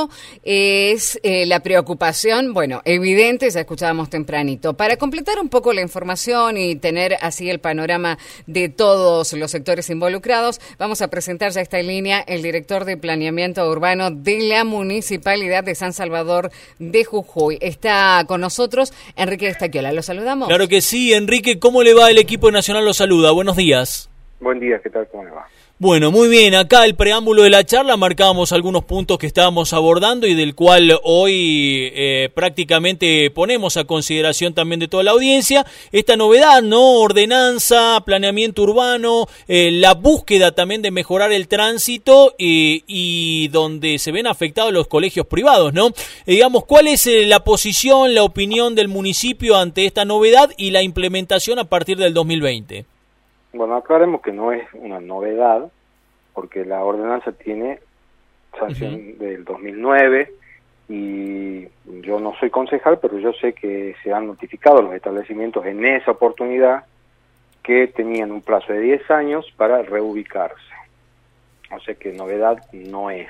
fondo es la preocupación, bueno, evidente, ya escuchábamos tempranito. Para completar un poco la información y tener así el panorama de todos los sectores involucrados, vamos a presentar ya esta línea el director de Planeamiento Urbano de la Municipalidad de San Salvador de Jujuy. Está con nosotros Enrique Estaquiola. ¿Lo saludamos? Claro que sí, Enrique. ¿Cómo le va? El equipo nacional lo saluda. Buenos días. Buen día, ¿qué tal? ¿Cómo le va? Bueno, muy bien. Acá el preámbulo de la charla marcábamos algunos puntos que estábamos abordando y del cual hoy prácticamente ponemos a consideración también de toda la audiencia esta novedad, ¿no? Ordenanza, planeamiento urbano, la búsqueda también de mejorar el tránsito y donde se ven afectados los colegios privados, ¿no? Digamos, ¿cuál es la posición, la opinión del municipio ante esta novedad y la implementación a partir del 2020? Bueno, aclaremos que no es una novedad, porque la ordenanza tiene sanción del 2009 y yo no soy concejal, pero yo sé que se han notificado los establecimientos en esa oportunidad que tenían un plazo de 10 años para reubicarse. O sea que novedad no es.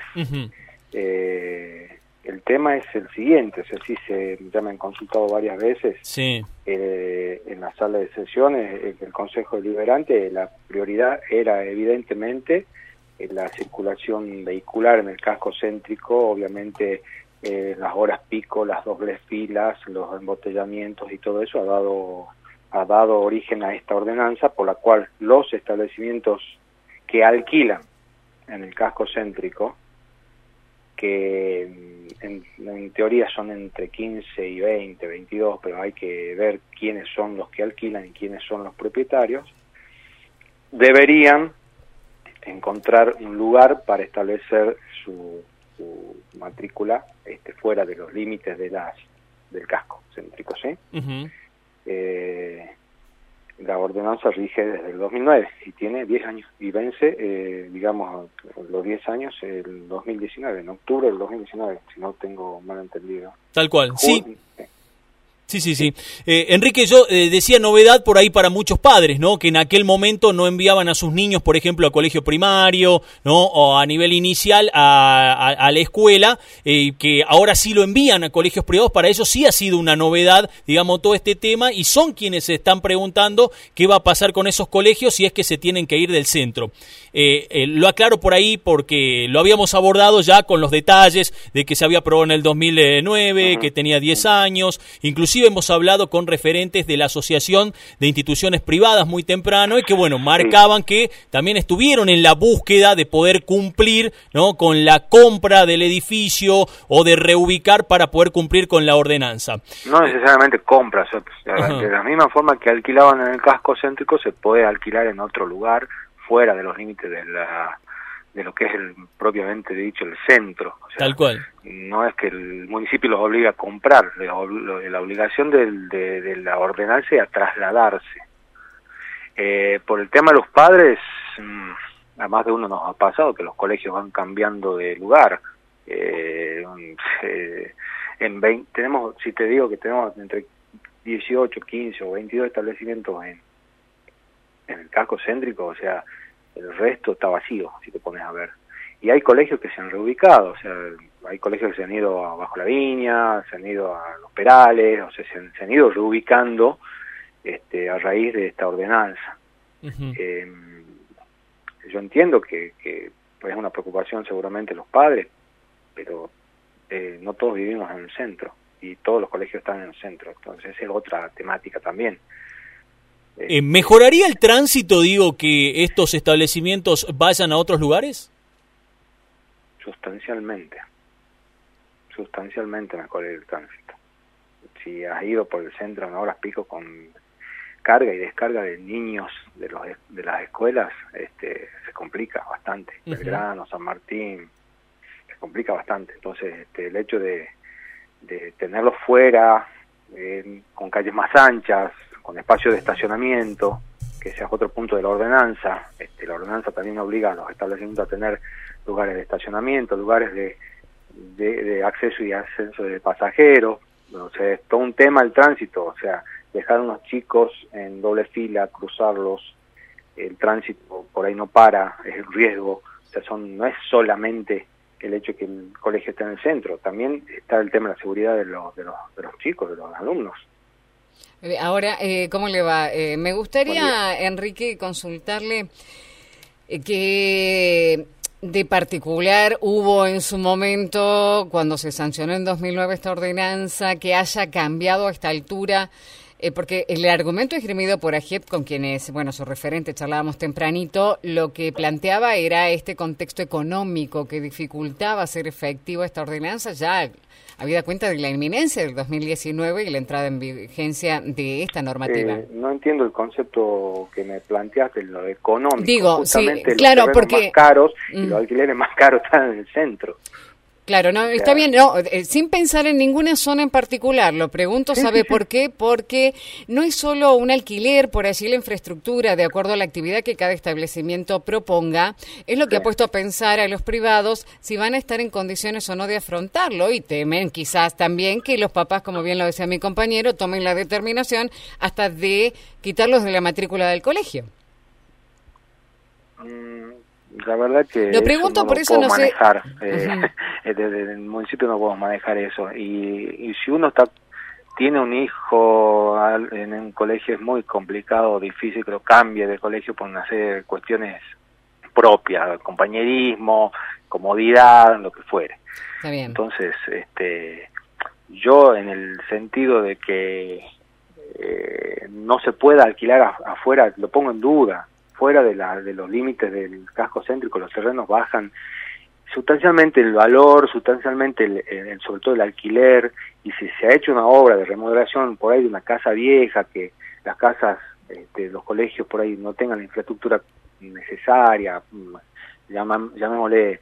El tema es el siguiente, o sea, ya me han consultado varias veces. Sí. En la sala de sesiones, el Consejo Deliberante, la prioridad era evidentemente la circulación vehicular en el casco céntrico, obviamente las horas pico, las dobles filas, los embotellamientos y todo eso ha dado origen a esta ordenanza por la cual los establecimientos que alquilan en el casco céntrico, que en teoría son entre 15 y 20, 22, pero hay que ver quiénes son los que alquilan y quiénes son los propietarios, deberían encontrar un lugar para establecer su matrícula fuera de los límites del casco céntrico, ¿sí? La ordenanza rige desde el 2009 y tiene 10 años y vence, digamos, los 10 años el 2019, en octubre del 2019, si no tengo mal entendido. Tal cual, sí. Sí. Enrique, yo decía novedad por ahí para muchos padres, ¿no? Que en aquel momento no enviaban a sus niños, por ejemplo, a colegio primario, ¿no? O a nivel inicial a la escuela, que ahora sí lo envían a colegios privados. Para eso sí ha sido una novedad, digamos, todo este tema, y son quienes se están preguntando qué va a pasar con esos colegios si es que se tienen que ir del centro. Lo aclaro por ahí porque lo habíamos abordado ya con los detalles de que se había aprobado en el 2009, que tenía 10 años, inclusive hemos hablado con referentes de la Asociación de Instituciones Privadas muy temprano y que, bueno, marcaban que también estuvieron en la búsqueda de poder cumplir, ¿no?, con la compra del edificio o de reubicar para poder cumplir con la ordenanza. No necesariamente compras, de la misma forma que alquilaban en el casco céntrico se puede alquilar en otro lugar fuera de los límites de lo que es propiamente dicho el centro. O sea, tal cual. No es que el municipio los obliga a comprar, la obligación de la ordenanza es a trasladarse. Por el tema de los padres, a más de uno nos ha pasado que los colegios van cambiando de lugar. Si te digo que tenemos entre 18, 15 o 22 establecimientos en el casco céntrico, o sea, el resto está vacío, si te pones a ver. Y hay colegios que se han reubicado, o sea, hay colegios que se han ido a Bajo la Viña, se han ido a Los Perales, o sea, se han ido reubicando a raíz de esta ordenanza. Yo entiendo que pues, es una preocupación seguramente los padres, pero no todos vivimos en el centro, y todos los colegios están en el centro, entonces esa es otra temática también. ¿Mejoraría el tránsito, digo, que estos establecimientos vayan a otros lugares? Sustancialmente mejoraría el tránsito. Si has ido por el centro en horas pico con carga y descarga de niños de las escuelas, se complica bastante. Belgrano, San Martín, se complica bastante. Entonces, el hecho de tenerlos fuera, con calles más anchas, con espacio de estacionamiento, que ese es otro punto de la ordenanza. La ordenanza también obliga a los establecimientos a tener lugares de estacionamiento, lugares de acceso y ascenso de pasajeros. O sea, es todo un tema el tránsito, o sea, dejar a unos chicos en doble fila, cruzarlos, el tránsito por ahí no para, es el riesgo. O sea, no es solamente el hecho de que el colegio esté en el centro. También está el tema de la seguridad de los chicos, de los alumnos. Ahora, ¿cómo le va? Me gustaría, Enrique, consultarle que de particular hubo en su momento, cuando se sancionó en 2009 esta ordenanza, que haya cambiado a esta altura, porque el argumento esgrimido por AGEP, con quienes, bueno, su referente, charlábamos tempranito, lo que planteaba era este contexto económico que dificultaba hacer efectiva esta ordenanza, ya habida cuenta de la inminencia del 2019 y la entrada en vigencia de esta normativa. No entiendo el concepto que me planteaste, lo económico. Digo, justamente sí, claro, los porque más caros y los alquileres más caros están en el centro. Claro, no, está bien, no, sin pensar en ninguna zona en particular, lo pregunto, ¿sabe por qué? Porque no es solo un alquiler, por allí la infraestructura, de acuerdo a la actividad que cada establecimiento proponga, es lo que ha puesto a pensar a los privados si van a estar en condiciones o no de afrontarlo, y temen quizás también que los papás, como bien lo decía mi compañero, tomen la determinación hasta de quitarlos de la matrícula del colegio. La verdad que lo pregunto, no por lo eso puedo no manejar. sé. Desde el municipio no podemos manejar eso. Y si uno tiene un hijo en un colegio, es muy complicado, difícil que lo cambie de colegio por una serie de cuestiones propias, compañerismo, comodidad, lo que fuere. Está bien. Entonces, yo en el sentido de que no se pueda alquilar afuera, lo pongo en duda. Fuera de los límites del casco céntrico, los terrenos bajan sustancialmente el valor, sustancialmente sobre todo el alquiler, y si se ha hecho una obra de remodelación por ahí de una casa vieja, que las casas, los colegios por ahí no tengan la infraestructura necesaria, llamémosle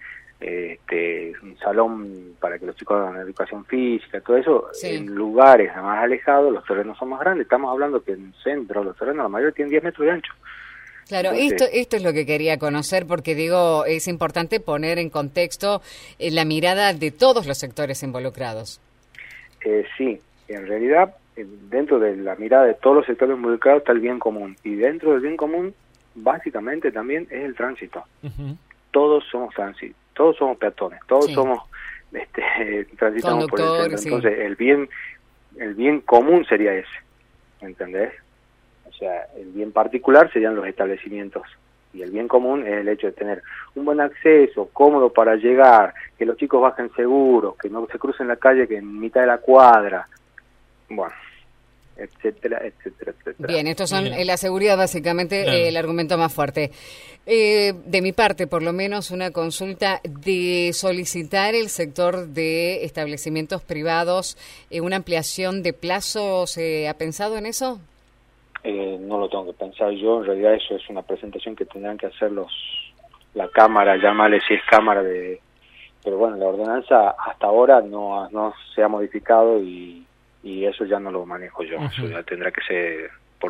un salón para que los chicos hagan educación física, todo eso, en lugares más alejados los terrenos son más grandes. Estamos hablando que en el centro los terrenos la mayoría tienen 10 metros de ancho. Claro, esto es lo que quería conocer, porque digo, es importante poner en contexto la mirada de todos los sectores involucrados. Sí, en realidad, dentro de la mirada de todos los sectores involucrados está el bien común, y dentro del bien común, básicamente también es el tránsito. Todos somos tránsito, todos somos peatones, todos somos transitamos por el centro. Entonces, el bien común sería ese, ¿entendés? O sea, el bien particular serían los establecimientos, y el bien común es el hecho de tener un buen acceso, cómodo para llegar, que los chicos bajen seguros, que no se crucen la calle que en mitad de la cuadra, bueno, etcétera, etcétera, etcétera. Bien, estos son la seguridad básicamente, el argumento más fuerte. De mi parte, por lo menos, una consulta de solicitar el sector de establecimientos privados, una ampliación de plazos, ¿se ha pensado en eso? No lo tengo que pensar yo, en realidad eso es una presentación que tendrán que hacer la cámara, llámale si es cámara pero bueno, la ordenanza hasta ahora no se ha modificado y eso ya no lo manejo yo, eso ya tendrá que ser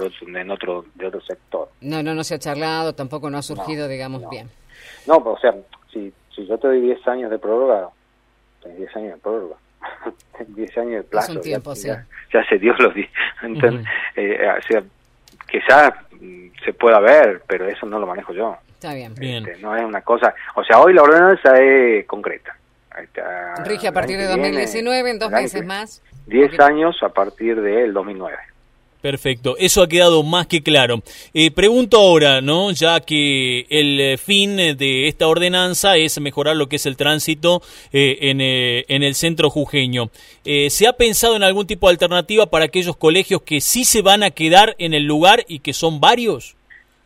de otro sector. No se ha charlado, tampoco no ha surgido, digamos, bien. No, o sea, si yo te doy 10 años de prórroga, tenés 10 años de prórroga. 10 años de plazo, es un tiempo, ya se dio los 10. Entonces, o sea, quizás se pueda ver, pero eso no lo manejo yo. Está bien. No es una cosa, o sea, hoy la ordenanza es concreta. Rige a partir de 2019, en 2 meses más. 10 años a partir del 2009. Perfecto, eso ha quedado más que claro. Pregunto ahora, ¿no? Ya que el fin de esta ordenanza es mejorar lo que es el tránsito en el centro jujeño. ¿Se ha pensado en algún tipo de alternativa para aquellos colegios que sí se van a quedar en el lugar y que son varios?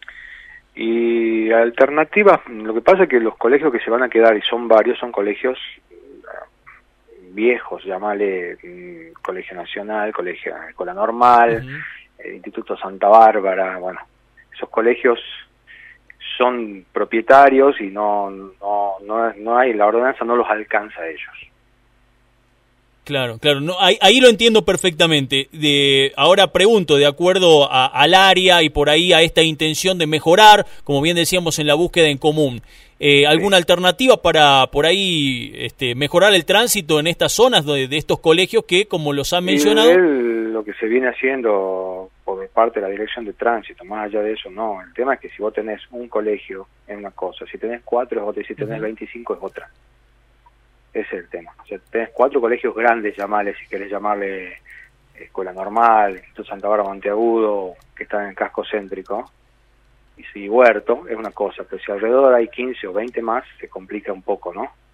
Y alternativas, lo que pasa es que los colegios que se van a quedar y son varios son colegios viejos, llamale Colegio Nacional, Escuela Normal, Instituto Santa Bárbara, bueno, esos colegios son propietarios y no hay, la ordenanza no los alcanza a ellos. Claro, no, ahí lo entiendo perfectamente. Ahora pregunto, de acuerdo al área y por ahí a esta intención de mejorar, como bien decíamos en la búsqueda en común, ¿alguna alternativa para por ahí mejorar el tránsito en estas zonas de estos colegios que, como los han mencionado? Lo que se viene haciendo por parte de la Dirección de Tránsito, más allá de eso, no. El tema es que si vos tenés un colegio es una cosa, si tenés 4 es otra, y si tenés 25 es otra. ese es el tema. O sea, tenés 4 colegios grandes, llamarle, si querés llamarle Escuela Normal, Instituto Santa Bárbara Monteagudo, que están en el casco céntrico, y si Huerto, es una cosa, pero si alrededor hay 15 o 20 más, se complica un poco, ¿no?